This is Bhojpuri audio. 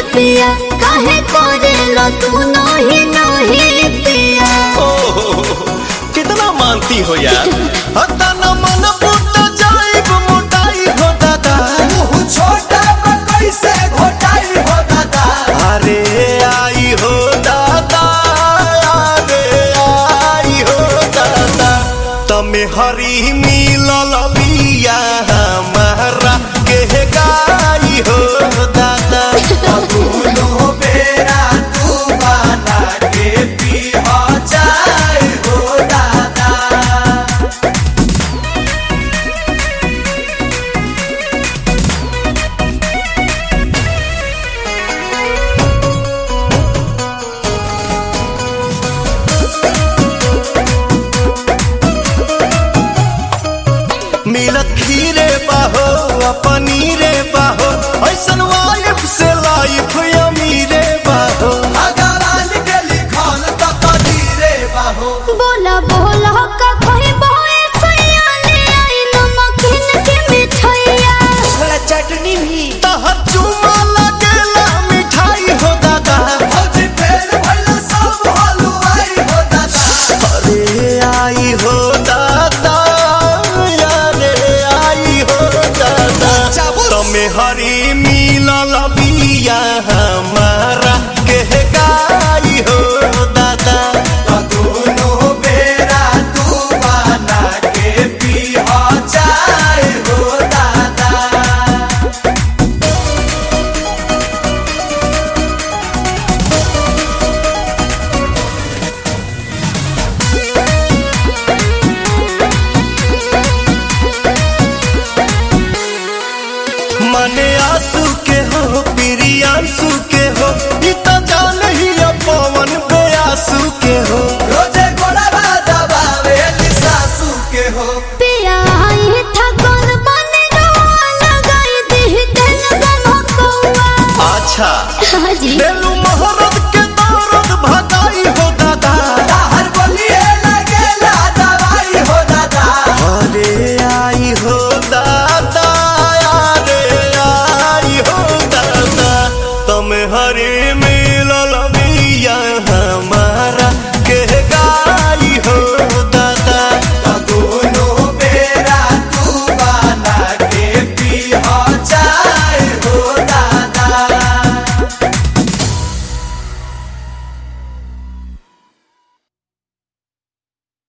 पिया काहे करेला तू नहीं नहीं पिया। कितना मानती हो यार। हता न मन पुट जाई मोटाई हो दादा। मुँह छोटा कैसे घोटाई हो दादा। अरे आई हो दादा, अरे आई हो दादा। तमे हरी मिलल बिया हमारा के गाई हो दादा। दोनों बेरा तू बना के पी जाए हो दादा। मिलत खीरे बाहो पनीरे बाहो ऐसन